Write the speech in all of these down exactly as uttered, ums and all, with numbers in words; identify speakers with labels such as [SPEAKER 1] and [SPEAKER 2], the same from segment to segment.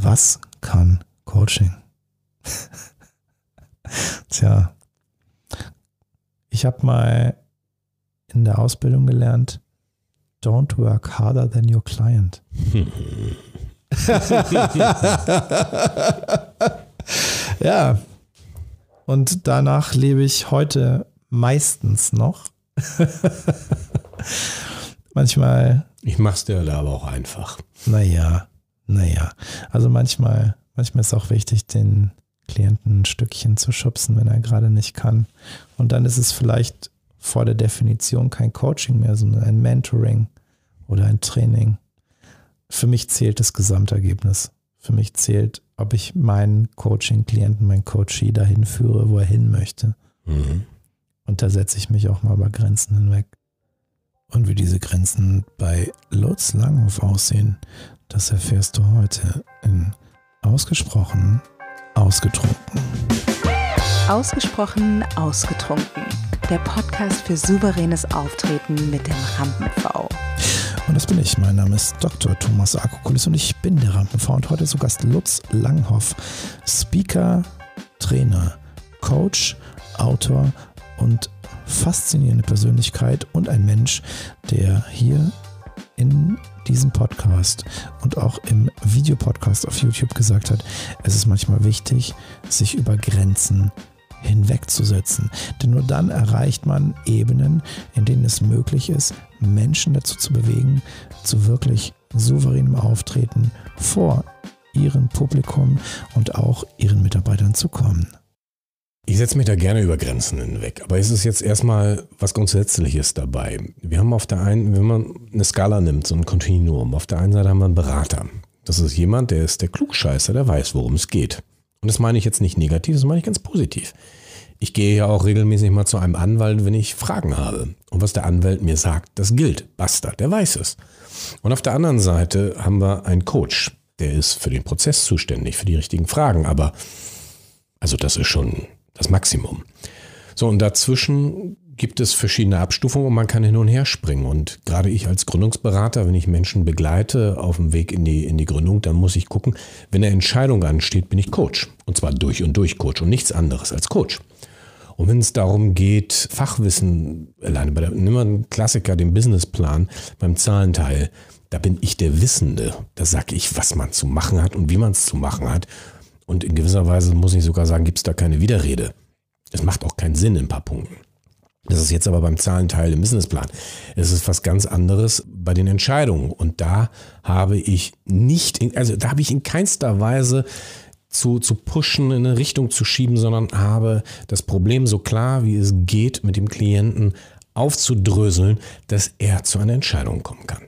[SPEAKER 1] Was kann Coaching? Tja, ich habe mal in der Ausbildung gelernt, don't work harder than your client. Ja, und danach lebe ich heute meistens noch. Manchmal.
[SPEAKER 2] Ich mach's dir da aber auch einfach.
[SPEAKER 1] Naja, naja. Also manchmal, manchmal ist auch wichtig, den Klienten ein Stückchen zu schubsen, wenn er gerade nicht kann. Und dann ist es vielleicht vor der Definition kein Coaching mehr, sondern ein Mentoring oder ein Training. Für mich zählt das Gesamtergebnis. Für mich zählt, ob ich meinen Coaching-Klienten, meinen Coachee dahin führe, wo er hin möchte.
[SPEAKER 2] Mhm.
[SPEAKER 1] Und da setze ich mich auch mal über Grenzen hinweg. Und wie diese Grenzen bei Lutz Langhoff aussehen, das erfährst du heute in Ausgesprochen Ausgetrunken.
[SPEAKER 3] Ausgesprochen Ausgetrunken. Der Podcast für souveränes Auftreten mit dem Rampen-V.
[SPEAKER 1] Und das bin ich. Mein Name ist Doktor Thomas Akokulis und ich bin der Rampen-V. Und heute zu Gast Lutz Langhoff, Speaker, Trainer, Coach, Autor und faszinierende Persönlichkeit und ein Mensch, der hier in diesem Podcast und auch im Videopodcast auf YouTube gesagt hat, es ist manchmal wichtig, sich über Grenzen hinwegzusetzen. Denn nur dann erreicht man Ebenen, in denen es möglich ist, Menschen dazu zu bewegen, zu wirklich souveränem Auftreten vor ihrem Publikum und auch ihren Mitarbeitern zu kommen.
[SPEAKER 2] Ich setze mich da gerne über Grenzen hinweg, aber es ist jetzt erstmal was Grundsätzliches dabei. Wir haben auf der einen, wenn man eine Skala nimmt, so ein Kontinuum, auf der einen Seite haben wir einen Berater. Das ist jemand, der ist der Klugscheißer, der weiß, worum es geht. Und das meine ich jetzt nicht negativ, das meine ich ganz positiv. Ich gehe ja auch regelmäßig mal zu einem Anwalt, wenn ich Fragen habe. Und was der Anwalt mir sagt, das gilt. Basta, der weiß es. Und auf der anderen Seite haben wir einen Coach, der ist für den Prozess zuständig, für die richtigen Fragen. Aber also das ist schon das Maximum. So, und dazwischen gibt es verschiedene Abstufungen und man kann hin und her springen. Und gerade ich als Gründungsberater, wenn ich Menschen begleite auf dem Weg in die, in die Gründung, dann muss ich gucken, wenn eine Entscheidung ansteht, bin ich Coach. Und zwar durch und durch Coach und nichts anderes als Coach. Und wenn es darum geht, Fachwissen, alleine bei der, nimm mal einen Klassiker, den Businessplan beim Zahlenteil, da bin ich der Wissende. Da sage ich, was man zu machen hat und wie man es zu machen hat. Und in gewisser Weise muss ich sogar sagen, gibt es da keine Widerrede. Es macht auch keinen Sinn in ein paar Punkten. Das ist jetzt aber beim Zahlenteil im Businessplan. Es ist was ganz anderes bei den Entscheidungen. Und da habe ich nicht, in, also da habe ich in keinster Weise zu, zu pushen, in eine Richtung zu schieben, sondern habe das Problem so klar, wie es geht, mit dem Klienten aufzudröseln, dass er zu einer Entscheidung kommen kann.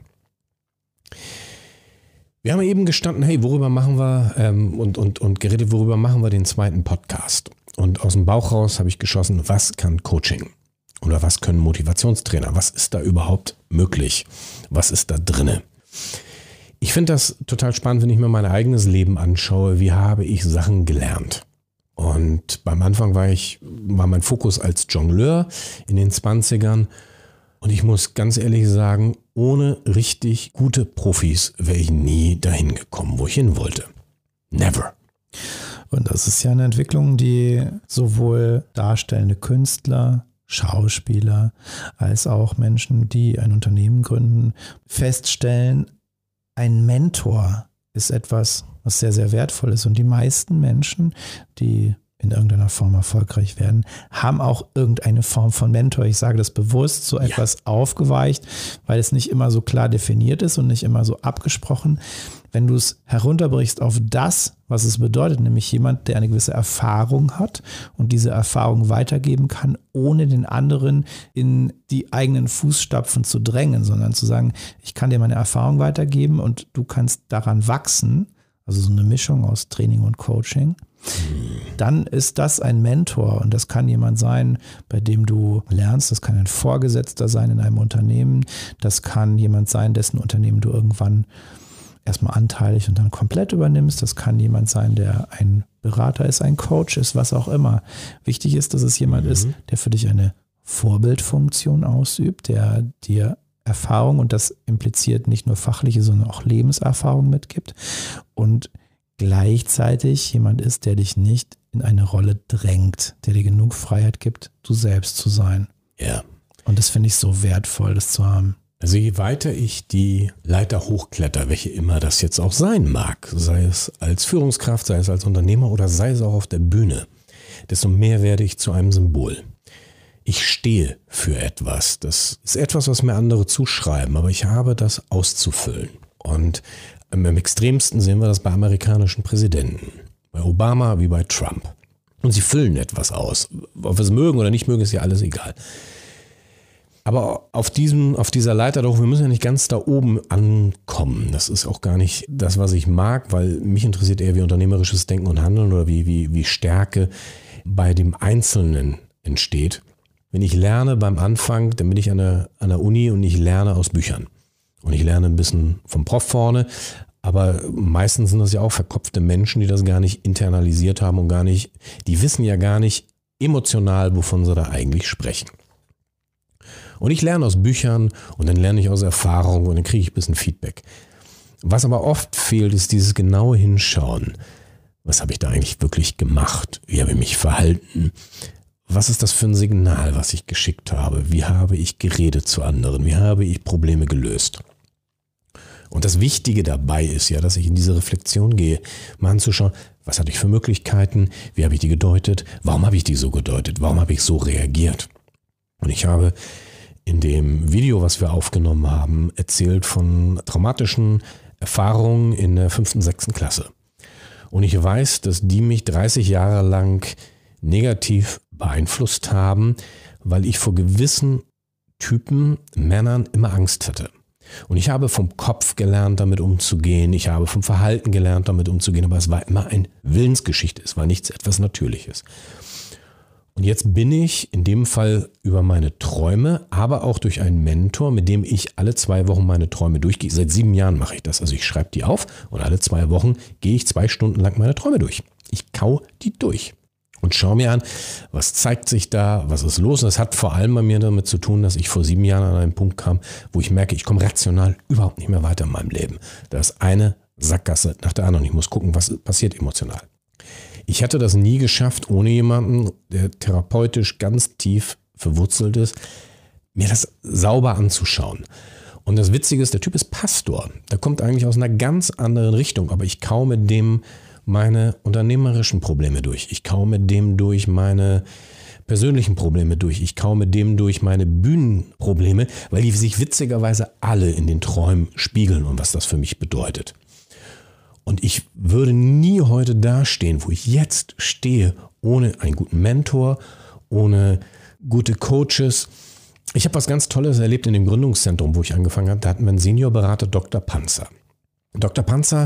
[SPEAKER 2] Wir haben eben gestanden, hey, worüber machen wir ähm, und, und, und geredet, worüber machen wir den zweiten Podcast? Und aus dem Bauch raus habe ich geschossen, was kann Coaching? Oder was können Motivationstrainer? Was ist da überhaupt möglich? Was ist da drinne? Ich finde das total spannend, wenn ich mir mein eigenes Leben anschaue. Wie habe ich Sachen gelernt? Und beim Anfang war ich, war mein Fokus als Jongleur in den zwanzigern. Und ich muss ganz ehrlich sagen, ohne richtig gute Profis wäre ich nie dahin gekommen, wo ich hin wollte. Never.
[SPEAKER 1] Und das ist ja eine Entwicklung, die sowohl darstellende Künstler, Schauspieler, als auch Menschen, die ein Unternehmen gründen, feststellen, ein Mentor ist etwas, was sehr, sehr wertvoll ist. Und die meisten Menschen, die in irgendeiner Form erfolgreich werden, haben auch irgendeine Form von Mentor. Ich sage das bewusst so etwas ja. aufgeweicht, weil es nicht immer so klar definiert ist und nicht immer so abgesprochen. Wenn du es herunterbrichst auf das, was es bedeutet, nämlich jemand, der eine gewisse Erfahrung hat und diese Erfahrung weitergeben kann, ohne den anderen in die eigenen Fußstapfen zu drängen, sondern zu sagen, ich kann dir meine Erfahrung weitergeben und du kannst daran wachsen, also so eine Mischung aus Training und Coaching, dann ist das ein Mentor und das kann jemand sein, bei dem du lernst, das kann ein Vorgesetzter sein in einem Unternehmen, das kann jemand sein, dessen Unternehmen du irgendwann erstmal anteilig und dann komplett übernimmst, das kann jemand sein, der ein Berater ist, ein Coach ist, was auch immer. Wichtig ist, dass es jemand mhm. ist, der für dich eine Vorbildfunktion ausübt, der dir Erfahrung, und das impliziert nicht nur fachliche, sondern auch Lebenserfahrung mitgibt und gleichzeitig jemand ist, der dich nicht in eine Rolle drängt, der dir genug Freiheit gibt, du selbst zu sein.
[SPEAKER 2] Ja.
[SPEAKER 1] Und das finde ich so wertvoll, das zu haben.
[SPEAKER 2] Also je weiter ich die Leiter hochkletter, welche immer das jetzt auch sein mag, sei es als Führungskraft, sei es als Unternehmer oder sei es auch auf der Bühne, desto mehr werde ich zu einem Symbol. Ich stehe für etwas. Das ist etwas, was mir andere zuschreiben, aber ich habe das auszufüllen. Und am extremsten sehen wir das bei amerikanischen Präsidenten. Bei Obama wie bei Trump. Und sie füllen etwas aus. Ob wir es mögen oder nicht mögen, ist ja alles egal. Aber auf diesem, auf dieser Leiter doch, wir müssen ja nicht ganz da oben ankommen. Das ist auch gar nicht das, was ich mag, weil mich interessiert eher, wie unternehmerisches Denken und Handeln oder wie, wie, wie Stärke bei dem Einzelnen entsteht. Wenn ich lerne beim Anfang, dann bin ich an der, an der Uni und ich lerne aus Büchern. Und ich lerne ein bisschen vom Prof vorne, aber meistens sind das ja auch verkopfte Menschen, die das gar nicht internalisiert haben und gar nicht, die wissen ja gar nicht emotional, wovon sie da eigentlich sprechen. Und ich lerne aus Büchern und dann lerne ich aus Erfahrung und dann kriege ich ein bisschen Feedback. Was aber oft fehlt, ist dieses genaue Hinschauen. Was habe ich da eigentlich wirklich gemacht? Wie habe ich mich verhalten? Was ist das für ein Signal, was ich geschickt habe? Wie habe ich geredet zu anderen? Wie habe ich Probleme gelöst? Und das Wichtige dabei ist ja, dass ich in diese Reflexion gehe, mal anzuschauen, was hatte ich für Möglichkeiten? Wie habe ich die gedeutet? Warum habe ich die so gedeutet? Warum habe ich so reagiert? Und ich habe in dem Video, was wir aufgenommen haben, erzählt von traumatischen Erfahrungen in der fünften, sechsten Klasse. Und ich weiß, dass die mich dreißig Jahre lang negativ beeinflusst haben, weil ich vor gewissen Typen Männern immer Angst hatte. Und ich habe vom Kopf gelernt, damit umzugehen. Ich habe vom Verhalten gelernt, damit umzugehen. Aber es war immer eine Willensgeschichte. Es war nichts etwas Natürliches. Und jetzt bin ich in dem Fall über meine Träume, aber auch durch einen Mentor, mit dem ich alle zwei Wochen meine Träume durchgehe. Seit sieben Jahren mache ich das. Also ich schreibe die auf und alle zwei Wochen gehe ich zwei Stunden lang meine Träume durch. Ich kau die durch und schaue mir an, was zeigt sich da, was ist los. Und das hat vor allem bei mir damit zu tun, dass ich vor sieben Jahren an einen Punkt kam, wo ich merke, ich komme rational überhaupt nicht mehr weiter in meinem Leben. Da ist eine Sackgasse nach der anderen. Ich muss gucken, was passiert emotional. Ich hätte das nie geschafft, ohne jemanden, der therapeutisch ganz tief verwurzelt ist, mir das sauber anzuschauen. Und das Witzige ist, der Typ ist Pastor. Der kommt eigentlich aus einer ganz anderen Richtung, aber ich kau mit dem meine unternehmerischen Probleme durch. Ich kau mit dem durch meine persönlichen Probleme durch. Ich kau mit dem durch meine Bühnenprobleme, weil die sich witzigerweise alle in den Träumen spiegeln und was das für mich bedeutet. Und ich würde nie heute dastehen, wo ich jetzt stehe, ohne einen guten Mentor, ohne gute Coaches. Ich habe was ganz Tolles erlebt in dem Gründungszentrum, wo ich angefangen habe. Da hatten wir einen Seniorberater, Doktor Panzer. Doktor Panzer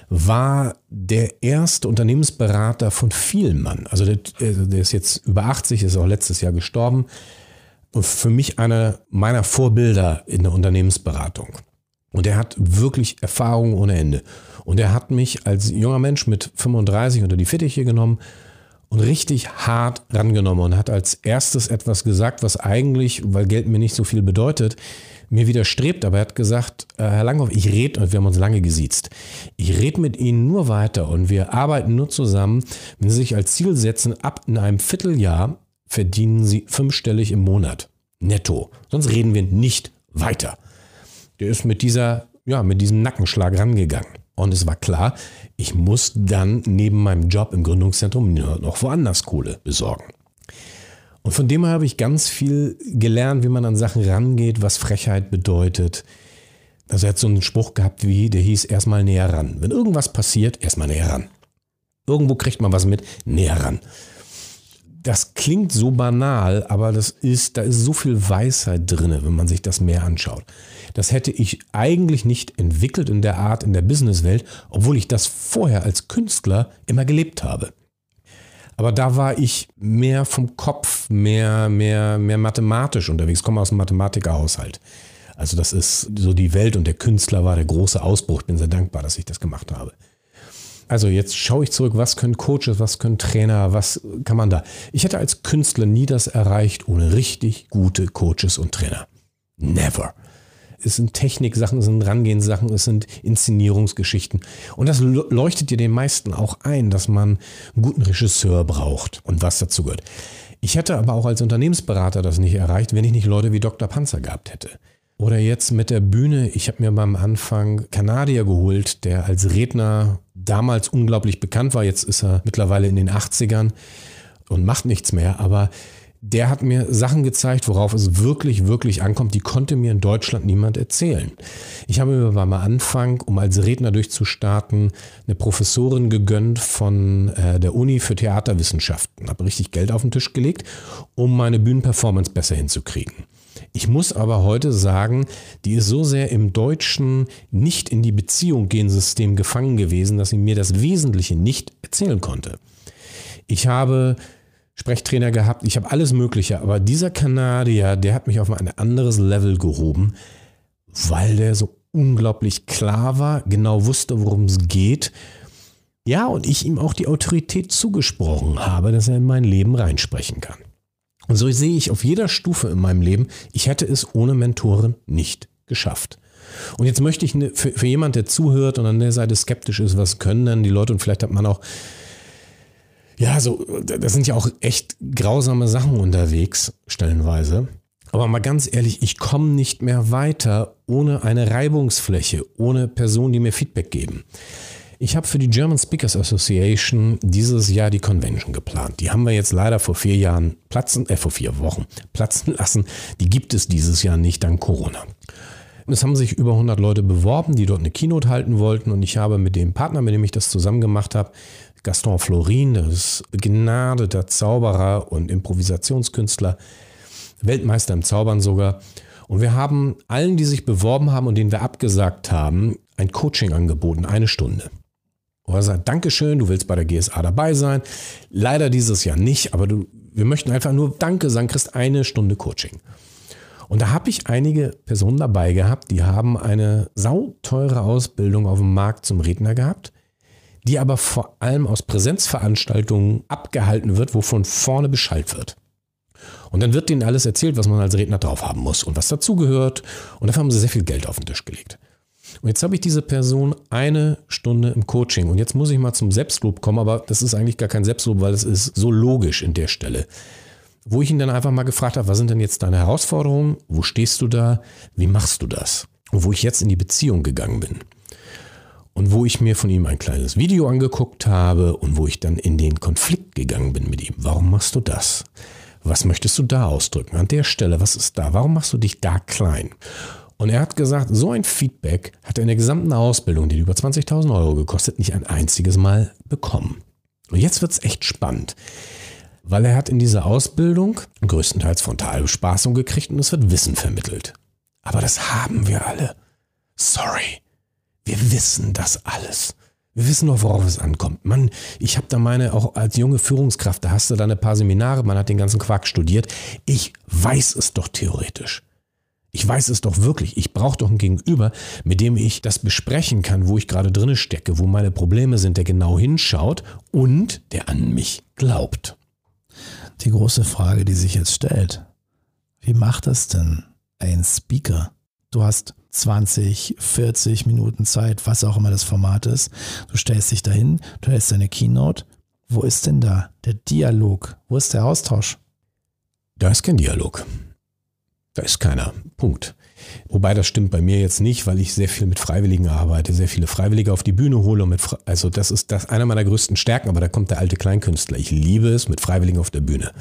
[SPEAKER 2] war der erste Unternehmensberater von Vielmann. Also der, der ist jetzt über achtzig, ist auch letztes Jahr gestorben. Und für mich einer meiner Vorbilder in der Unternehmensberatung. Und er hat wirklich Erfahrung ohne Ende. Und er hat mich als junger Mensch mit fünfunddreißig unter die Fittiche genommen und richtig hart rangenommen und hat als erstes etwas gesagt, was eigentlich, weil Geld mir nicht so viel bedeutet, mir widerstrebt. Aber er hat gesagt, äh, Herr Langhoff, ich rede, und wir haben uns lange gesiezt, ich rede mit Ihnen nur weiter und wir arbeiten nur zusammen, wenn Sie sich als Ziel setzen, ab in einem Vierteljahr verdienen Sie fünfstellig im Monat netto. Sonst reden wir nicht weiter. Der ist mit dieser, ja, mit diesem Nackenschlag rangegangen. Und es war klar, ich muss dann neben meinem Job im Gründungszentrum noch woanders Kohle besorgen. Und von dem habe ich ganz viel gelernt, wie man an Sachen rangeht, was Frechheit bedeutet. Also er hat so einen Spruch gehabt, wie der hieß, erstmal näher ran. Wenn irgendwas passiert, erstmal näher ran. Irgendwo kriegt man was mit, näher ran. Das klingt so banal, aber das ist, da ist so viel Weisheit drin, wenn man sich das mehr anschaut. Das hätte ich eigentlich nicht entwickelt in der Art in der Businesswelt, obwohl ich das vorher als Künstler immer gelebt habe. Aber da war ich mehr vom Kopf, mehr, mehr, mehr mathematisch unterwegs. Ich komme aus einem Mathematikerhaushalt. Also das ist so die Welt und der Künstler war der große Ausbruch. Ich bin sehr dankbar, dass ich das gemacht habe. Also jetzt schaue ich zurück, was können Coaches, was können Trainer, was kann man da? Ich hätte als Künstler nie das erreicht ohne richtig gute Coaches und Trainer. Never. es sind Techniksachen, es sind Rangehenssachen, es sind Inszenierungsgeschichten. Und das leuchtet dir den meisten auch ein, dass man einen guten Regisseur braucht und was dazu gehört. Ich hätte aber auch als Unternehmensberater das nicht erreicht, wenn ich nicht Leute wie Doktor Panzer gehabt hätte. Oder jetzt mit der Bühne, ich habe mir beim Anfang Kanadier geholt, der als Redner damals unglaublich bekannt war. Jetzt ist er mittlerweile in den achtzigern und macht nichts mehr, aber der hat mir Sachen gezeigt, worauf es wirklich, wirklich ankommt. Die konnte mir in Deutschland niemand erzählen. Ich habe mir beim Anfang, um als Redner durchzustarten, eine Professorin gegönnt von äh, der Uni für Theaterwissenschaften. Habe richtig Geld auf den Tisch gelegt, um meine Bühnenperformance besser hinzukriegen. Ich muss aber heute sagen, die ist so sehr im deutschen nicht in die Beziehung gehen System gefangen gewesen, dass sie mir das Wesentliche nicht erzählen konnte. Ich habe Sprechtrainer gehabt, ich habe alles Mögliche, aber dieser Kanadier, der hat mich auf ein anderes Level gehoben, weil der so unglaublich klar war, genau wusste, worum es geht. Ja, und ich ihm auch die Autorität zugesprochen habe, dass er in mein Leben reinsprechen kann. Und so sehe ich auf jeder Stufe in meinem Leben, ich hätte es ohne Mentoren nicht geschafft. Und jetzt möchte ich für, für jemand, der zuhört und an der Seite skeptisch ist, was können denn die Leute, und vielleicht hat man auch, ja, so, das sind ja auch echt grausame Sachen unterwegs, stellenweise. Aber mal ganz ehrlich, ich komme nicht mehr weiter ohne eine Reibungsfläche, ohne Personen, die mir Feedback geben. Ich habe für die German Speakers Association dieses Jahr die Convention geplant. Die haben wir jetzt leider vor vier Jahren platzen, äh, vor vier Wochen platzen lassen. Die gibt es dieses Jahr nicht dank Corona. Es haben sich über hundert Leute beworben, die dort eine Keynote halten wollten. Und ich habe mit dem Partner, mit dem ich das zusammen gemacht habe, Gaston Florin, das ist begnadeter Zauberer und Improvisationskünstler, Weltmeister im Zaubern sogar. Und wir haben allen, die sich beworben haben und denen wir abgesagt haben, ein Coaching angeboten, eine Stunde. Und er sagt, Dankeschön, du willst bei der G S A dabei sein. Leider dieses Jahr nicht, aber du, wir möchten einfach nur Danke sagen, kriegst eine Stunde Coaching. Und da habe ich einige Personen dabei gehabt, die haben eine sauteure Ausbildung auf dem Markt zum Redner gehabt, die aber vor allem aus Präsenzveranstaltungen abgehalten wird, wo von vorne Bescheid wird. Und dann wird denen alles erzählt, was man als Redner drauf haben muss und was dazugehört. Und dafür haben sie sehr viel Geld auf den Tisch gelegt. Und jetzt habe ich diese Person eine Stunde im Coaching. Und jetzt muss ich mal zum Selbstlob kommen, aber das ist eigentlich gar kein Selbstlob, weil es ist so logisch in der Stelle. Wo ich ihn dann einfach mal gefragt habe, was sind denn jetzt deine Herausforderungen? Wo stehst du da? Wie machst du das? Und wo ich jetzt in die Beziehung gegangen bin. Und wo ich mir von ihm ein kleines Video angeguckt habe und wo ich dann in den Konflikt gegangen bin mit ihm. Warum machst du das? Was möchtest du da ausdrücken? An der Stelle, was ist da? Warum machst du dich da klein? Und er hat gesagt, so ein Feedback hat er in der gesamten Ausbildung, die über zwanzigtausend Euro gekostet, nicht ein einziges Mal bekommen. Und jetzt wird es echt spannend, weil er hat in dieser Ausbildung größtenteils Frontalbespaßung gekriegt und es wird Wissen vermittelt. Aber das haben wir alle. Sorry, wir wissen das alles. Wir wissen doch, worauf es ankommt. Mann, ich habe da meine, auch als junge Führungskraft, da hast du da ein paar Seminare, man hat den ganzen Quark studiert. Ich weiß es doch theoretisch. Ich weiß es doch wirklich. Ich brauche doch ein Gegenüber, mit dem ich das besprechen kann, wo ich gerade drin stecke, wo meine Probleme sind, der genau hinschaut und der an mich glaubt.
[SPEAKER 1] Die große Frage, die sich jetzt stellt, wie macht das denn ein Speaker? Du hast zwanzig, vierzig Minuten Zeit, was auch immer das Format ist. Du stellst dich dahin, du hältst deine Keynote. Wo ist denn da der Dialog? Wo ist der Austausch?
[SPEAKER 2] Da ist kein Dialog. Da ist keiner. Punkt. Wobei das stimmt bei mir jetzt nicht, weil ich sehr viel mit Freiwilligen arbeite, sehr viele Freiwillige auf die Bühne hole. Und mit, also das ist das einer meiner größten Stärken, aber da kommt der alte Kleinkünstler. Ich liebe es mit Freiwilligen auf der Bühne.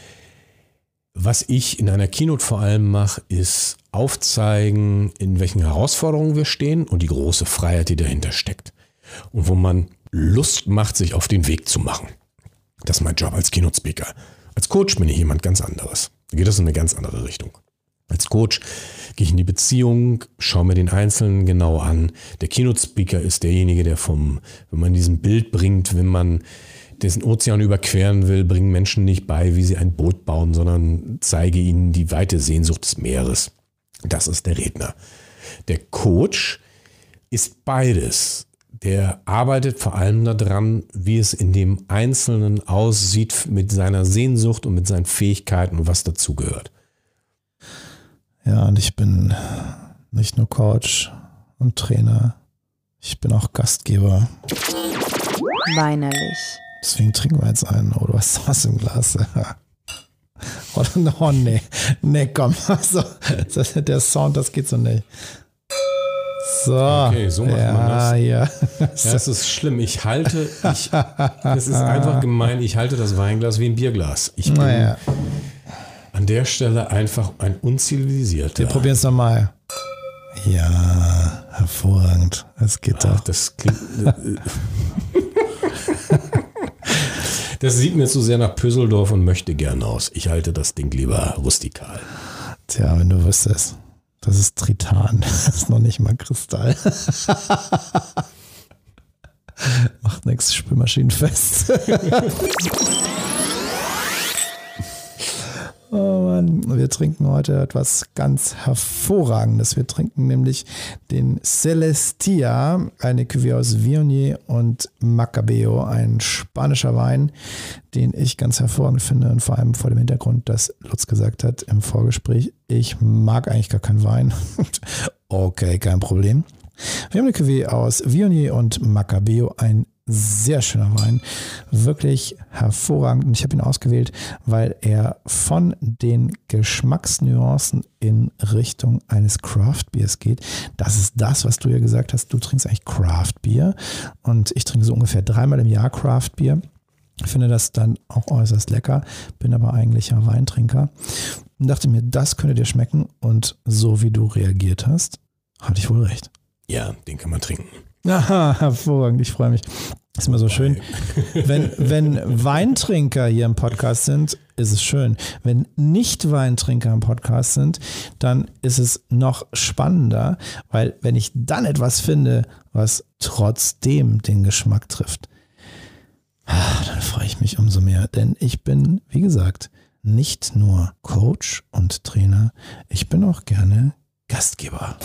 [SPEAKER 2] Was ich in einer Keynote vor allem mache, ist aufzeigen, in welchen Herausforderungen wir stehen und die große Freiheit, die dahinter steckt. Und wo man Lust macht, sich auf den Weg zu machen. Das ist mein Job als Keynote-Speaker. Als Coach bin ich jemand ganz anderes. Da geht das in eine ganz andere Richtung. Als Coach gehe ich in die Beziehung, schaue mir den Einzelnen genau an. Der Keynote-Speaker ist derjenige, der vom, wenn man diesen Bild bringt, wenn man diesen Ozean überqueren will, bringen Menschen nicht bei, wie sie ein Boot bauen, sondern zeige ihnen die weite Sehnsucht des Meeres. Das ist der Redner. Der Coach ist beides. Der arbeitet vor allem daran, wie es in dem Einzelnen aussieht mit seiner Sehnsucht und mit seinen Fähigkeiten und was dazugehört.
[SPEAKER 1] Ja, und ich bin nicht nur Coach und Trainer, ich bin auch Gastgeber.
[SPEAKER 3] Weinerlich.
[SPEAKER 1] Deswegen trinken wir jetzt einen. Oh, du hast was im Glas. Oh, oh nee, nee, komm. Also, der Sound, das geht so nicht. So.
[SPEAKER 2] Okay, so macht
[SPEAKER 1] ja,
[SPEAKER 2] man das.
[SPEAKER 1] Ja.
[SPEAKER 2] Ja, das ist schlimm. Ich halte, ich, das ist einfach gemein, ich halte das Weinglas wie ein Bierglas. Ich bin
[SPEAKER 1] naja.
[SPEAKER 2] an der Stelle einfach ein unzivilisierter.
[SPEAKER 1] Wir probieren es nochmal. Ja, hervorragend. Es geht doch.
[SPEAKER 2] Ach, das klingt... Das sieht mir zu sehr nach Püsseldorf und möchte gern aus. Ich halte das Ding lieber rustikal.
[SPEAKER 1] Tja, wenn du wüsstest, das ist Tritan. Das ist noch nicht mal Kristall. Macht nichts, spülmaschinenfest. Oh Mann, wir trinken heute etwas ganz Hervorragendes. Wir trinken nämlich den Celestia, eine Cuvée aus Viognier und Macabeo, ein spanischer Wein, den ich ganz hervorragend finde und vor allem vor dem Hintergrund, dass Lutz gesagt hat im Vorgespräch, ich mag eigentlich gar keinen Wein. Okay, kein Problem. Wir haben eine Cuvée aus Viognier und Macabeo, ein sehr schöner Wein, wirklich hervorragend. Und ich habe ihn ausgewählt, weil er von den Geschmacksnuancen in Richtung eines Craft Beers geht. Das ist das, was du ja gesagt hast. Du trinkst eigentlich Craft Beer und ich trinke so ungefähr dreimal im Jahr Craft Beer. Ich finde das dann auch äußerst lecker, bin aber eigentlich ein Weintrinker und dachte mir, das könnte dir schmecken und so wie du reagiert hast, hatte ich wohl recht.
[SPEAKER 2] Ja, den kann man trinken.
[SPEAKER 1] Aha, hervorragend, ich freue mich. Ist immer so schön. Wenn, wenn Weintrinker hier im Podcast sind, ist es schön. Wenn Nicht-Weintrinker im Podcast sind, dann ist es noch spannender, weil wenn ich dann etwas finde, was trotzdem den Geschmack trifft, dann freue ich mich umso mehr. Denn ich bin, wie gesagt, nicht nur Coach und Trainer, ich bin auch gerne Gastgeber.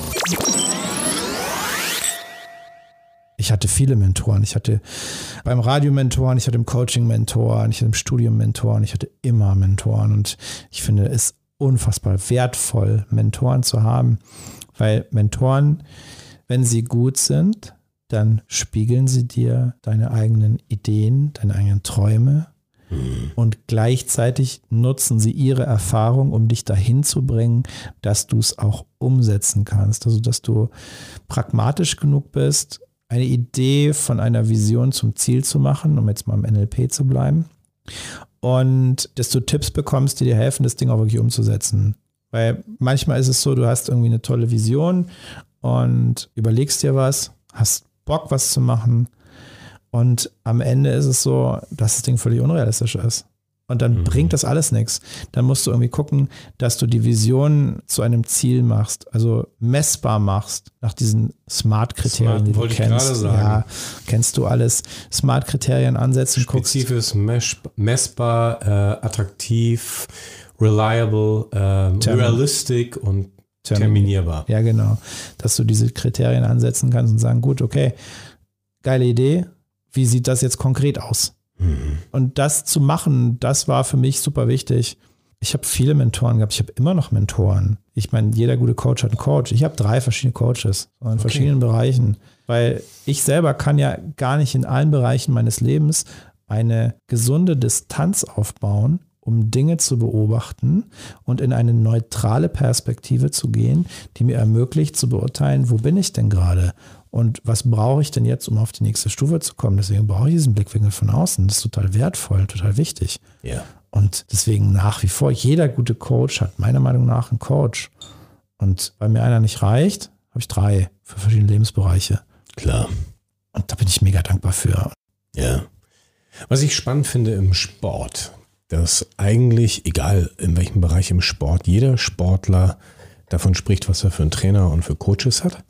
[SPEAKER 1] Ich hatte viele Mentoren. Ich hatte beim Radio Mentoren, ich hatte im Coaching Mentoren, ich hatte im Studium Mentoren, ich hatte immer Mentoren. Und ich finde es unfassbar wertvoll, Mentoren zu haben, weil Mentoren, wenn sie gut sind, dann spiegeln sie dir deine eigenen Ideen, deine eigenen Träume mhm. und gleichzeitig nutzen sie ihre Erfahrung, um dich dahin zu bringen, dass du es auch umsetzen kannst. Also, dass du pragmatisch genug bist, eine Idee von einer Vision zum Ziel zu machen, um jetzt mal im N L P zu bleiben. Und dass du Tipps bekommst, die dir helfen, das Ding auch wirklich umzusetzen. Weil manchmal ist es so, du hast irgendwie eine tolle Vision und überlegst dir was, hast Bock, was zu machen. Und am Ende ist es so, dass das Ding völlig unrealistisch ist. Und dann mhm. bringt das alles nichts. Dann musst du irgendwie gucken, dass du die Vision zu einem Ziel machst, also messbar machst, nach diesen Smart-Kriterien, Smart, die du kennst. Ja, kennst du alles. Smart-Kriterien ansetzen,
[SPEAKER 2] spezifisch, messbar, äh, attraktiv, reliable, äh, Termin- realistic und terminierbar.
[SPEAKER 1] Ja, genau. Dass du diese Kriterien ansetzen kannst und sagen, gut, okay, geile Idee, wie sieht das jetzt konkret aus? Und das zu machen, das war für mich super wichtig. Ich habe viele Mentoren gehabt, ich habe immer noch Mentoren. Ich meine, jeder gute Coach hat einen Coach. Ich habe drei verschiedene Coaches in okay. verschiedenen Bereichen, weil ich selber kann ja gar nicht in allen Bereichen meines Lebens eine gesunde Distanz aufbauen, um Dinge zu beobachten und in eine neutrale Perspektive zu gehen, die mir ermöglicht zu beurteilen, wo bin ich denn gerade? Und was brauche ich denn jetzt, um auf die nächste Stufe zu kommen? Deswegen brauche ich diesen Blickwinkel von außen. Das ist total wertvoll, total wichtig.
[SPEAKER 2] Ja.
[SPEAKER 1] Und deswegen nach wie vor, jeder gute Coach hat meiner Meinung nach einen Coach. Und weil mir einer nicht reicht, habe ich drei für verschiedene Lebensbereiche.
[SPEAKER 2] Klar.
[SPEAKER 1] Und da bin ich mega dankbar für.
[SPEAKER 2] Ja. Was ich spannend finde im Sport, dass eigentlich, egal in welchem Bereich im Sport, jeder Sportler davon spricht, was er für einen Trainer und für Coaches hat.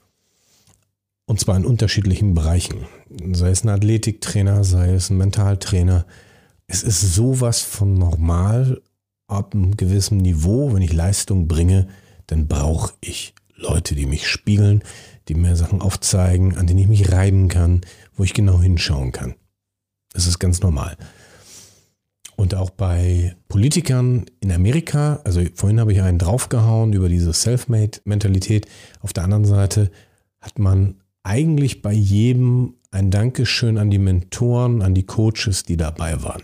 [SPEAKER 2] Und zwar in unterschiedlichen Bereichen. Sei es ein Athletiktrainer, sei es ein Mentaltrainer. Es ist sowas von normal ab einem gewissen Niveau. Wenn ich Leistung bringe, dann brauche ich Leute, die mich spiegeln, die mir Sachen aufzeigen, an denen ich mich reiben kann, wo ich genau hinschauen kann. Das ist ganz normal. Und auch bei Politikern in Amerika, also vorhin habe ich einen draufgehauen über diese Selfmade-Mentalität. Auf der anderen Seite hat man eigentlich bei jedem ein Dankeschön an die Mentoren, an die Coaches, die dabei waren.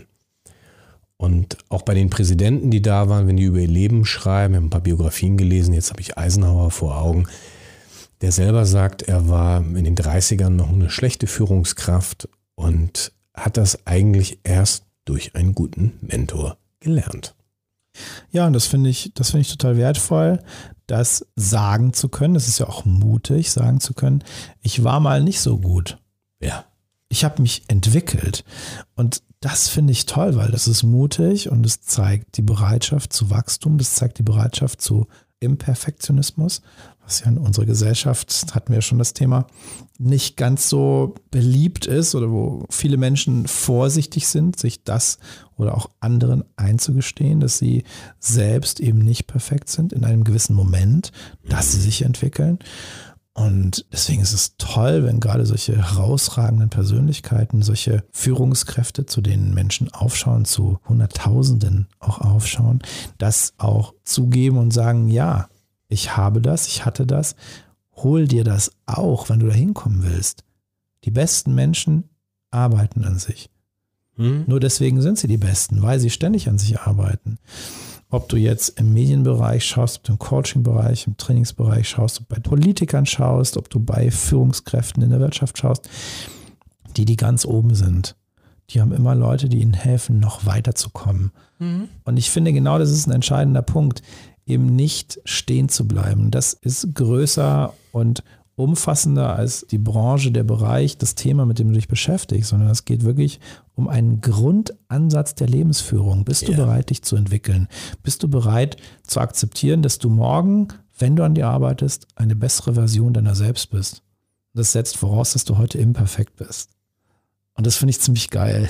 [SPEAKER 2] Und auch bei den Präsidenten, die da waren, wenn die über ihr Leben schreiben, ich habe ein paar Biografien gelesen, jetzt habe ich Eisenhower vor Augen, der selber sagt, er war in den dreißigern noch eine schlechte Führungskraft und hat das eigentlich erst durch einen guten Mentor gelernt.
[SPEAKER 1] Ja, und das finde ich, das finde ich total wertvoll, das sagen zu können. Das ist ja auch mutig, sagen zu können, ich war mal nicht so gut.
[SPEAKER 2] Ja.
[SPEAKER 1] Ich habe mich entwickelt. Und das finde ich toll, weil das ist mutig und es zeigt die Bereitschaft zu Wachstum, das zeigt die Bereitschaft zu Imperfektionismus, was ja in unserer Gesellschaft, hatten wir ja schon das Thema, nicht ganz so beliebt ist oder wo viele Menschen vorsichtig sind, sich das oder auch anderen einzugestehen, dass sie selbst eben nicht perfekt sind in einem gewissen Moment, dass sie sich entwickeln. Und deswegen ist es toll, wenn gerade solche herausragenden Persönlichkeiten, solche Führungskräfte, zu denen Menschen aufschauen, zu Hunderttausenden auch aufschauen, das auch zugeben und sagen, ja, ich habe das, ich hatte das, hol dir das auch, wenn du da hinkommen willst. Die besten Menschen arbeiten an sich. Hm. Nur deswegen sind sie die Besten, weil sie ständig an sich arbeiten. Ob du jetzt im Medienbereich schaust, ob du im Coachingbereich, im Trainingsbereich schaust, ob du bei Politikern schaust, ob du bei Führungskräften in der Wirtschaft schaust, die, die ganz oben sind, die haben immer Leute, die ihnen helfen, noch weiterzukommen. Mhm. Und ich finde, genau das ist ein entscheidender Punkt, eben nicht stehen zu bleiben. Das ist größer und umfassender als die Branche, der Bereich, das Thema, mit dem du dich beschäftigst, sondern es geht wirklich um einen Grundansatz der Lebensführung. Bist du ja. bereit, dich zu entwickeln? Bist du bereit zu akzeptieren, dass du morgen, wenn du an dir arbeitest, eine bessere Version deiner selbst bist? Das setzt voraus, dass du heute imperfekt bist. Und das finde ich ziemlich geil.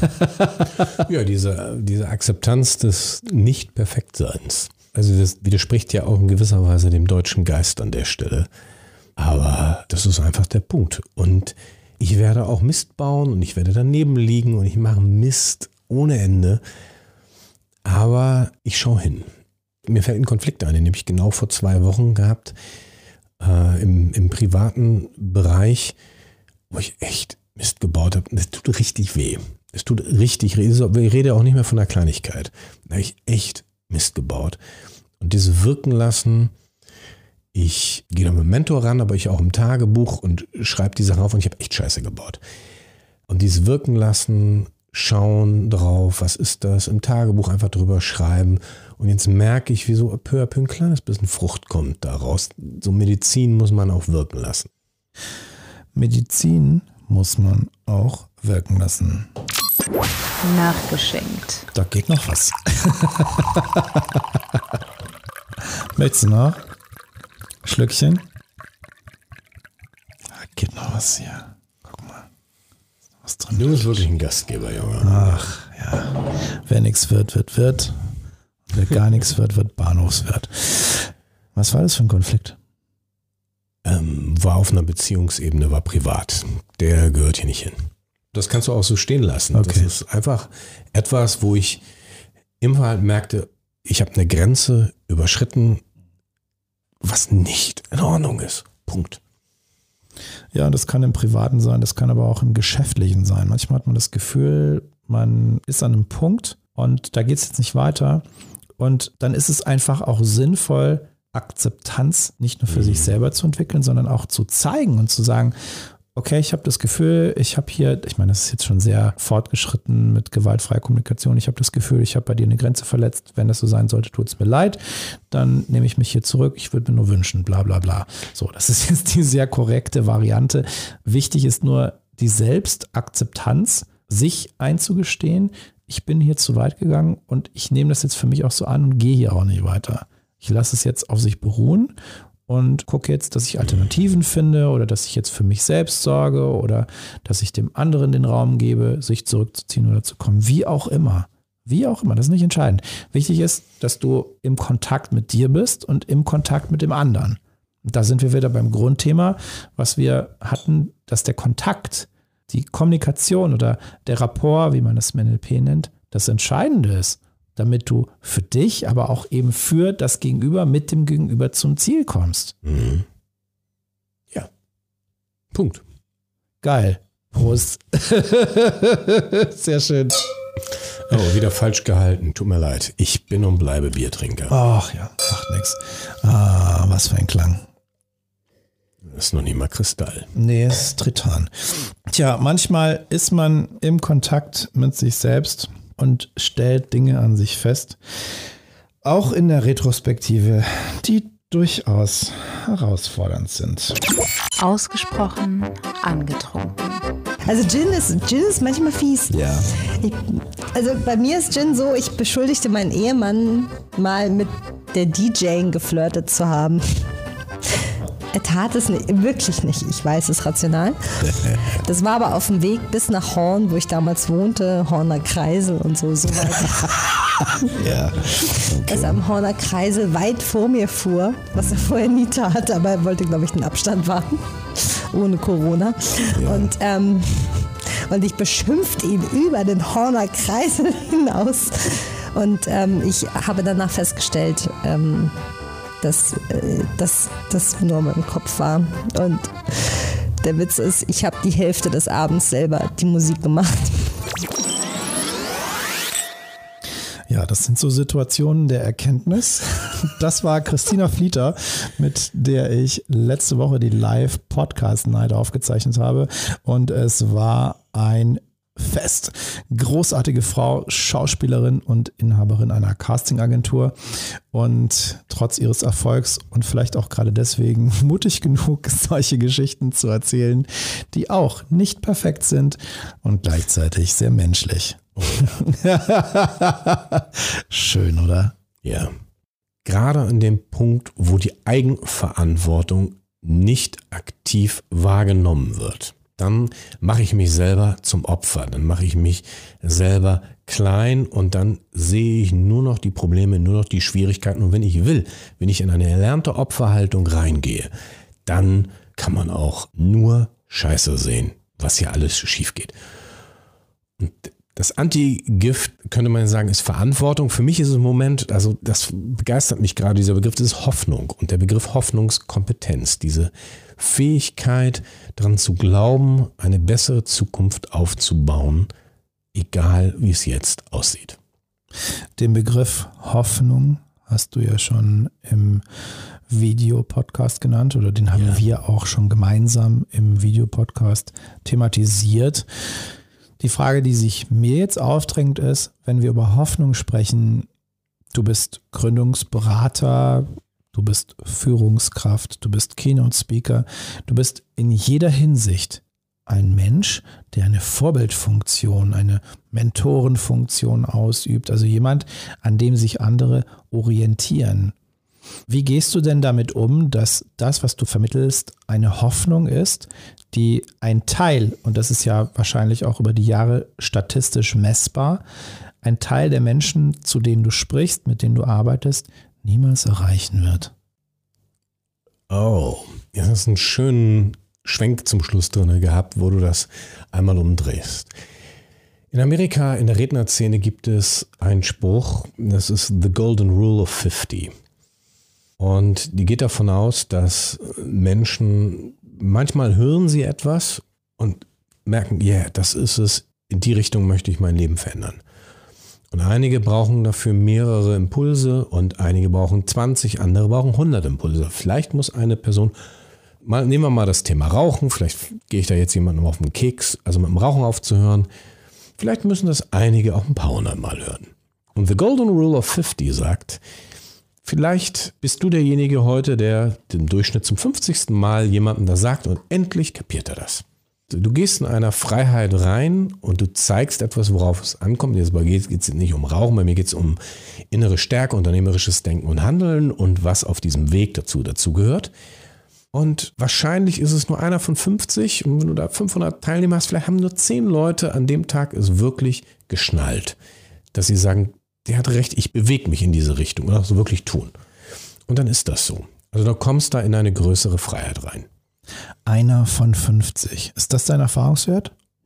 [SPEAKER 2] Ja, diese, diese Akzeptanz des Nicht-Perfektseins. Also das widerspricht ja auch in gewisser Weise dem deutschen Geist an der Stelle. Aber das ist einfach der Punkt. Und ich werde auch Mist bauen und ich werde daneben liegen und ich mache Mist ohne Ende. Aber ich schaue hin. Mir fällt ein Konflikt ein, den habe ich genau vor zwei Wochen gehabt, äh, im, im privaten Bereich, wo ich echt Mist gebaut habe. Das tut richtig weh. Es tut richtig weh. Ich rede auch nicht mehr von einer Kleinigkeit. Da habe ich echt Mist gebaut. Und diese wirken lassen, ich gehe da mit dem Mentor ran, aber ich auch im Tagebuch und schreibe die Sachen auf und ich habe echt Scheiße gebaut. Und dieses wirken lassen, schauen drauf, was ist das, im Tagebuch einfach drüber schreiben. Und jetzt merke ich, wie so peu à peu ein kleines bisschen Frucht kommt daraus. So Medizin muss man auch wirken lassen.
[SPEAKER 1] Medizin muss man auch wirken lassen.
[SPEAKER 3] Nachgeschenkt.
[SPEAKER 1] Da geht noch was. Möchtest du noch? Schlückchen? Da geht noch was hier. Guck mal. Ist noch was drin?
[SPEAKER 2] Du bist wirklich ein Gastgeber, Junge.
[SPEAKER 1] Ach, ja. Wer nichts wird, wird, wird. Wer gar nichts wird, wird Bahnhofswirt. Was war das für ein Konflikt?
[SPEAKER 2] Ähm, war auf einer Beziehungsebene, war privat. Der gehört hier nicht hin. Das kannst du auch so stehen lassen.
[SPEAKER 1] Okay.
[SPEAKER 2] Das ist einfach etwas, wo ich immer halt merkte, ich habe eine Grenze überschritten, was nicht in Ordnung ist. Punkt.
[SPEAKER 1] Ja, das kann im Privaten sein, das kann aber auch im Geschäftlichen sein. Manchmal hat man das Gefühl, man ist an einem Punkt und da geht es jetzt nicht weiter. Und dann ist es einfach auch sinnvoll, Akzeptanz nicht nur für mhm. sich selber zu entwickeln, sondern auch zu zeigen und zu sagen, okay, ich habe das Gefühl, ich habe hier, ich meine, das ist jetzt schon sehr fortgeschritten mit gewaltfreier Kommunikation, ich habe das Gefühl, ich habe bei dir eine Grenze verletzt, wenn das so sein sollte, tut es mir leid, dann nehme ich mich hier zurück, ich würde mir nur wünschen, bla bla bla. So, das ist jetzt die sehr korrekte Variante. Wichtig ist nur die Selbstakzeptanz, sich einzugestehen, ich bin hier zu weit gegangen und ich nehme das jetzt für mich auch so an und gehe hier auch nicht weiter. Ich lasse es jetzt auf sich beruhen und gucke jetzt, dass ich Alternativen finde oder dass ich jetzt für mich selbst sorge oder dass ich dem anderen den Raum gebe, sich zurückzuziehen oder zu kommen. Wie auch immer. Wie auch immer, das ist nicht entscheidend. Wichtig ist, dass du im Kontakt mit dir bist und im Kontakt mit dem anderen. Und da sind wir wieder beim Grundthema, was wir hatten, dass der Kontakt, die Kommunikation oder der Rapport, wie man das im N L P nennt, das Entscheidende ist, damit du für dich, aber auch eben für das Gegenüber mit dem Gegenüber zum Ziel kommst.
[SPEAKER 2] Mhm. Ja. Punkt.
[SPEAKER 1] Geil. Prost. Sehr schön.
[SPEAKER 2] Oh, wieder falsch gehalten. Tut mir leid. Ich bin und bleibe Biertrinker.
[SPEAKER 1] Ach ja, macht nix. Ah, was für ein Klang.
[SPEAKER 2] Das ist noch nicht mal Kristall.
[SPEAKER 1] Nee, es ist Tritan. Tja, manchmal ist man im Kontakt mit sich selbst und stellt Dinge an sich fest. Auch in der Retrospektive, die durchaus herausfordernd sind.
[SPEAKER 3] Ausgesprochen angetrunken.
[SPEAKER 4] Also Gin ist, Gin ist manchmal fies.
[SPEAKER 1] Ja.
[SPEAKER 4] Ich, also bei mir ist Gin so, ich beschuldigte meinen Ehemann mal mit der DJing geflirtet zu haben. Er tat es nicht, wirklich nicht. Ich weiß, es ist rational. Das war aber auf dem Weg bis nach Horn, wo ich damals wohnte, Horner Kreisel und so, so weiter.
[SPEAKER 1] Ja.
[SPEAKER 4] Okay. Dass er am Horner Kreisel weit vor mir fuhr, was er vorher nie tat, aber er wollte, glaube ich, den Abstand wahren, ohne Corona. Ja. Und, ähm, und ich beschimpfte ihn über den Horner Kreisel hinaus. Und ähm, ich habe danach festgestellt, ähm, dass äh, das nur mein Kopf war. Und der Witz ist, ich habe die Hälfte des Abends selber die Musik gemacht.
[SPEAKER 1] Ja, das sind so Situationen der Erkenntnis. Das war Christina Flieter, mit der ich letzte Woche die Live-Podcast-Night aufgezeichnet habe. Und es war ein Fest. Großartige Frau, Schauspielerin und Inhaberin einer Castingagentur und trotz ihres Erfolgs und vielleicht auch gerade deswegen mutig genug, solche Geschichten zu erzählen, die auch nicht perfekt sind und gleichzeitig sehr menschlich. Oh ja. Schön, oder?
[SPEAKER 2] Ja. Gerade an dem Punkt, wo die Eigenverantwortung nicht aktiv wahrgenommen wird. Dann mache ich mich selber zum Opfer, dann mache ich mich selber klein und dann sehe ich nur noch die Probleme, nur noch die Schwierigkeiten. Und wenn ich will, wenn ich in eine erlernte Opferhaltung reingehe, dann kann man auch nur Scheiße sehen, was hier alles schief geht. Und das Antigift, könnte man sagen, ist Verantwortung. Für mich ist es im Moment, also das begeistert mich gerade, dieser Begriff, das ist Hoffnung. Und der Begriff Hoffnungskompetenz, diese Fähigkeit, daran zu glauben, eine bessere Zukunft aufzubauen, egal wie es jetzt aussieht.
[SPEAKER 1] Den Begriff Hoffnung hast du ja schon im Videopodcast genannt oder den haben ja. wir auch schon gemeinsam im Videopodcast thematisiert. Die Frage, die sich mir jetzt aufdrängt, ist, wenn wir über Hoffnung sprechen, du bist Gründungsberater, du bist Führungskraft, du bist Keynote-Speaker, du bist in jeder Hinsicht ein Mensch, der eine Vorbildfunktion, eine Mentorenfunktion ausübt, also jemand, an dem sich andere orientieren. Wie gehst du denn damit um, dass das, was du vermittelst, eine Hoffnung ist, die ein Teil, und das ist ja wahrscheinlich auch über die Jahre statistisch messbar, ein Teil der Menschen, zu denen du sprichst, mit denen du arbeitest, niemals erreichen wird?
[SPEAKER 2] Oh, ja, das ist einen schönen Schwenk zum Schluss drin gehabt, wo du das einmal umdrehst. In Amerika, in der Rednerszene gibt es einen Spruch, das ist The Golden Rule of fifty. Und die geht davon aus, dass Menschen, manchmal hören sie etwas und merken, ja, yeah, das ist es, in die Richtung möchte ich mein Leben verändern. Und einige brauchen dafür mehrere Impulse und einige brauchen zwanzig, andere brauchen hundert Impulse. Vielleicht muss eine Person, mal, nehmen wir mal das Thema Rauchen, vielleicht gehe ich da jetzt jemandem auf den Keks, also mit dem Rauchen aufzuhören. Vielleicht müssen das einige auch ein paar hundert Mal hören. Und The Golden Rule of fifty sagt, vielleicht bist du derjenige heute, der im Durchschnitt zum fünfzigsten Mal jemandem das sagt und endlich kapiert er das. Du gehst in einer Freiheit rein und du zeigst etwas, worauf es ankommt. Jetzt geht es nicht um Rauchen, bei mir geht es um innere Stärke, unternehmerisches Denken und Handeln und was auf diesem Weg dazu dazugehört. Und wahrscheinlich ist es nur einer von fünfzig und wenn du da fünfhundert Teilnehmer hast, vielleicht haben nur zehn Leute an dem Tag es wirklich geschnallt, dass sie sagen, der hat recht, ich bewege mich in diese Richtung und auch so wirklich tun. Und dann ist das so. Also du kommst da in eine größere Freiheit rein.
[SPEAKER 1] Einer von fünfzig. Ist das dein Erfahrungswert?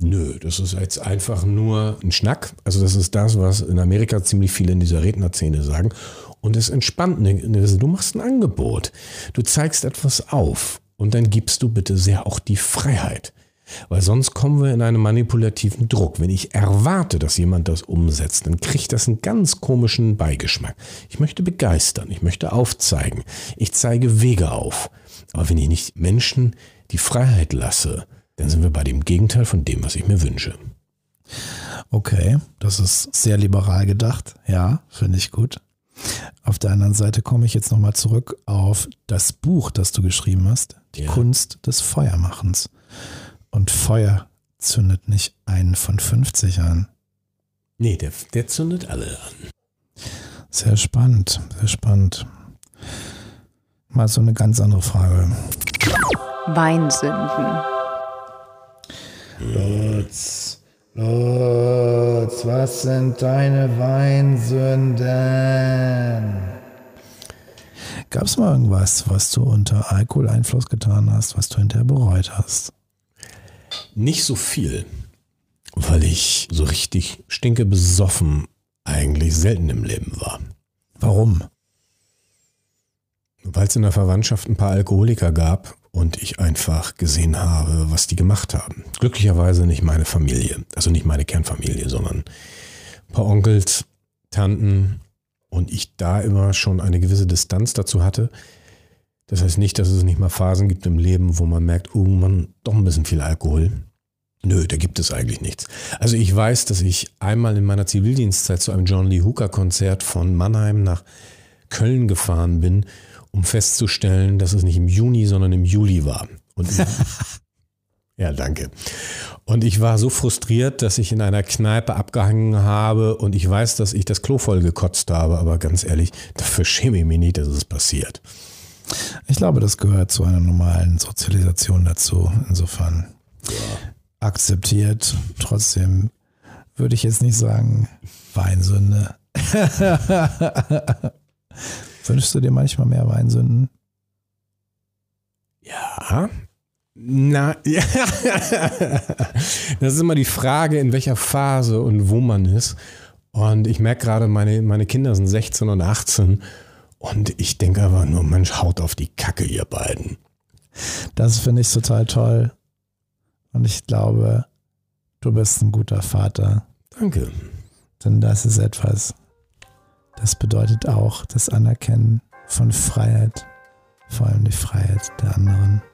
[SPEAKER 2] Nö, das ist jetzt einfach nur ein Schnack. Also das ist das, was in Amerika ziemlich viele in dieser Rednerszene sagen. Und es entspannt. Du machst ein Angebot. Du zeigst etwas auf. Und dann gibst du bitte sehr auch die Freiheit. Weil sonst kommen wir in einen manipulativen Druck. Wenn ich erwarte, dass jemand das umsetzt, dann kriegt das einen ganz komischen Beigeschmack. Ich möchte begeistern. Ich möchte aufzeigen. Ich zeige Wege auf. Aber wenn ich nicht Menschen die Freiheit lasse, dann sind wir bei dem Gegenteil von dem, was ich mir wünsche.
[SPEAKER 1] Okay, das ist sehr liberal gedacht. Ja, finde ich gut. Auf der anderen Seite komme ich jetzt nochmal zurück auf das Buch, das du geschrieben hast. Die ja. Kunst des Feuermachens. Und Feuer zündet nicht einen von fünfzig an.
[SPEAKER 2] Nee, der, der zündet alle an.
[SPEAKER 1] Sehr spannend, sehr spannend. Mal so eine ganz andere Frage.
[SPEAKER 3] Weinsünden.
[SPEAKER 1] Lutz, Lutz, was sind deine Weinsünden? Gab es mal irgendwas, was du unter Alkoholeinfluss getan hast, was du hinterher bereut hast?
[SPEAKER 2] Nicht so viel, weil ich so richtig stinke besoffen eigentlich selten im Leben war.
[SPEAKER 1] Warum?
[SPEAKER 2] Weil es in der Verwandtschaft ein paar Alkoholiker gab und ich einfach gesehen habe, was die gemacht haben. Glücklicherweise nicht meine Familie, also nicht meine Kernfamilie, sondern ein paar Onkels, Tanten und ich da immer schon eine gewisse Distanz dazu hatte. Das heißt nicht, dass es nicht mal Phasen gibt im Leben, wo man merkt, oh man, doch ein bisschen viel Alkohol. Nö, da gibt es eigentlich nichts. Also ich weiß, dass ich einmal in meiner Zivildienstzeit zu einem John Lee Hooker Konzert von Mannheim nach Köln gefahren bin, um festzustellen, dass es nicht im Juni, sondern im Juli war. Und ich, ja, danke. Und ich war so frustriert, dass ich in einer Kneipe abgehangen habe und ich weiß, dass ich das Klo voll gekotzt habe, aber ganz ehrlich, dafür schäme ich mich nicht, dass es passiert.
[SPEAKER 1] Ich glaube, das gehört zu einer normalen Sozialisation dazu. Insofern ja. Akzeptiert. Trotzdem würde ich jetzt nicht sagen, Weinsünde. Wünschst du dir manchmal mehr Weinsünden?
[SPEAKER 2] Ja. Na, ja. Das ist immer die Frage, in welcher Phase und wo man ist. Und ich merke gerade, meine, meine Kinder sind sechzehn und achtzehn. Und ich denke aber nur, Mensch, haut auf die Kacke, ihr beiden.
[SPEAKER 1] Das finde ich total toll. Und ich glaube, du bist ein guter Vater.
[SPEAKER 2] Danke.
[SPEAKER 1] Denn das ist etwas, das bedeutet auch das Anerkennen von Freiheit, vor allem die Freiheit der anderen.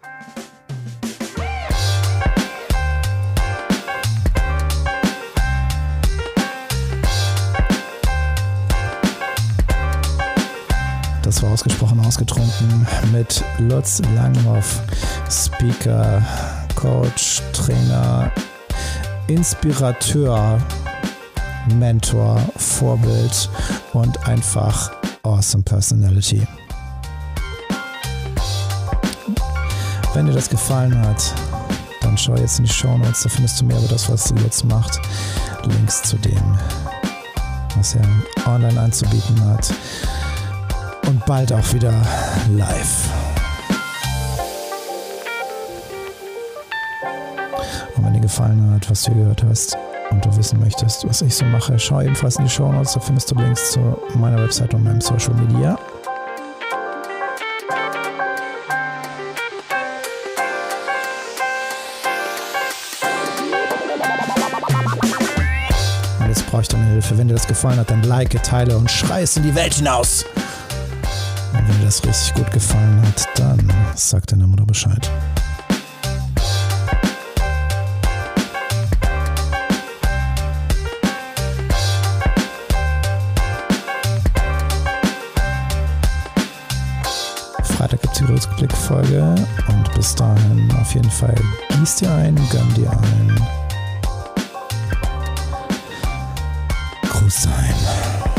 [SPEAKER 1] Das war ausgesprochen ausgetrunken mit Lutz Langhoff, Speaker, Coach, Trainer, Inspirateur, Mentor, Vorbild und einfach awesome Personality. Wenn dir das gefallen hat, dann schau jetzt in die Shownotes, da findest du mehr über das, was Lutz macht. Links zu dem, was er online anzubieten hat. Und bald auch wieder live. Und wenn dir gefallen hat, was du gehört hast und du wissen möchtest, was ich so mache, schau ebenfalls in die Shownotes, da findest du Links zu meiner Website und meinem Social Media. Und jetzt brauche ich deine Hilfe. Wenn dir das gefallen hat, dann like, teile und schrei es in die Welt hinaus. Und wenn dir das richtig gut gefallen hat, dann sag deiner Mutter Bescheid. Freitag gibt es die Rückblickfolge und bis dahin auf jeden Fall gieß dir ein, gönn dir ein. Gruß sein.